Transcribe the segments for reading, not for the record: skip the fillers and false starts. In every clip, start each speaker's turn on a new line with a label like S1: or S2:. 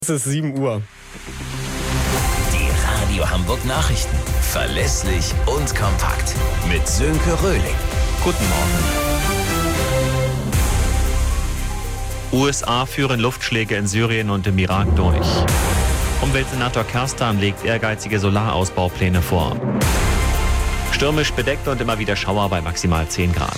S1: Es ist 7 Uhr.
S2: Die Radio Hamburg Nachrichten. Verlässlich und kompakt. Mit Sönke Röhling.
S3: Guten Morgen. USA führen Luftschläge in Syrien und im Irak durch. Umweltsenator Kerstan legt ehrgeizige Solarausbaupläne vor. Stürmisch bedeckt und immer wieder Schauer bei maximal 10 Grad.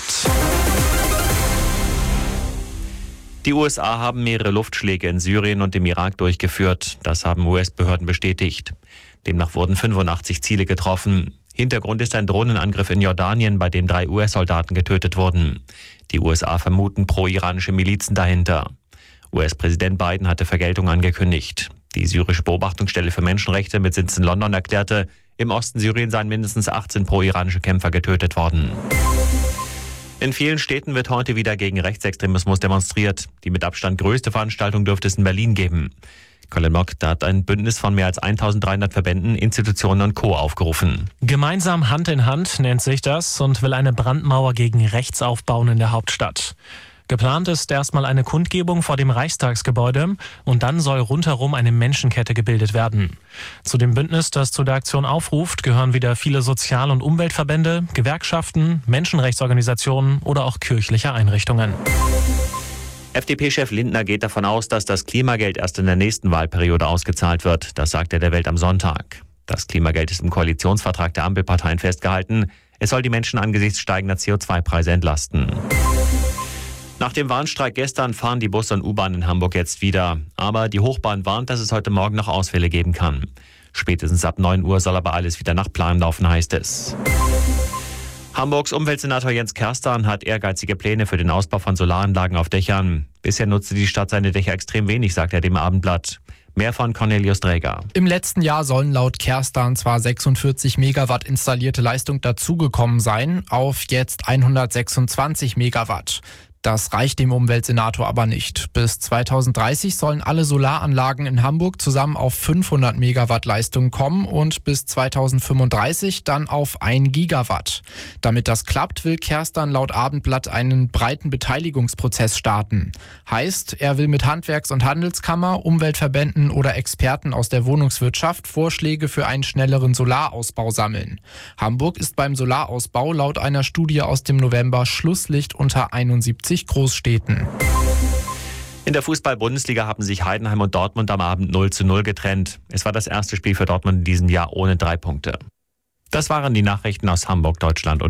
S3: Die USA haben mehrere Luftschläge in Syrien und im Irak durchgeführt. Das haben US-Behörden bestätigt. Demnach wurden 85 Ziele getroffen. Hintergrund ist ein Drohnenangriff in Jordanien, bei dem 3 US-Soldaten getötet wurden. Die USA vermuten pro-iranische Milizen dahinter. US-Präsident Biden hatte Vergeltung angekündigt. Die syrische Beobachtungsstelle für Menschenrechte mit Sitz in London erklärte, im Osten Syriens seien mindestens 18 pro-iranische Kämpfer getötet worden. In vielen Städten wird heute wieder gegen Rechtsextremismus demonstriert. Die mit Abstand größte Veranstaltung dürfte es in Berlin geben. Colin Mock hat ein Bündnis von mehr als 1300 Verbänden, Institutionen und Co. aufgerufen.
S4: Gemeinsam Hand in Hand nennt sich das und will eine Brandmauer gegen rechts aufbauen in der Hauptstadt. Geplant ist erstmal eine Kundgebung vor dem Reichstagsgebäude und dann soll rundherum eine Menschenkette gebildet werden. Zu dem Bündnis, das zu der Aktion aufruft, gehören wieder viele Sozial- und Umweltverbände, Gewerkschaften, Menschenrechtsorganisationen oder auch kirchliche Einrichtungen.
S3: FDP-Chef Lindner geht davon aus, dass das Klimageld erst in der nächsten Wahlperiode ausgezahlt wird. Das sagte er der Welt am Sonntag. Das Klimageld ist im Koalitionsvertrag der Ampelparteien festgehalten. Es soll die Menschen angesichts steigender CO2-Preise entlasten. Nach dem Warnstreik gestern fahren die Busse und U-Bahn in Hamburg jetzt wieder. Aber die Hochbahn warnt, dass es heute Morgen noch Ausfälle geben kann. Spätestens ab 9 Uhr soll aber alles wieder nach Plan laufen, heißt es. Hamburgs Umweltsenator Jens Kerstan hat ehrgeizige Pläne für den Ausbau von Solaranlagen auf Dächern. Bisher nutzte die Stadt seine Dächer extrem wenig, sagt er dem Abendblatt. Mehr von Cornelius Dräger.
S5: Im letzten Jahr sollen laut Kerstan zwar 46 Megawatt installierte Leistung dazugekommen sein, auf jetzt 126 Megawatt. Das reicht dem Umweltsenator aber nicht. Bis 2030 sollen alle Solaranlagen in Hamburg zusammen auf 500 Megawatt Leistung kommen und bis 2035 dann auf 1 Gigawatt. Damit das klappt, will Kerstan laut Abendblatt einen breiten Beteiligungsprozess starten. Heißt, er will mit Handwerks- und Handelskammer, Umweltverbänden oder Experten aus der Wohnungswirtschaft Vorschläge für einen schnelleren Solarausbau sammeln. Hamburg ist beim Solarausbau laut einer Studie aus dem November Schlusslicht unter 71 Großstädten.
S3: In der Fußball-Bundesliga haben sich Heidenheim und Dortmund am Abend 0:0 getrennt. Es war das erste Spiel für Dortmund in diesem Jahr ohne 3 Punkte. Das waren die Nachrichten aus Hamburg, Deutschland und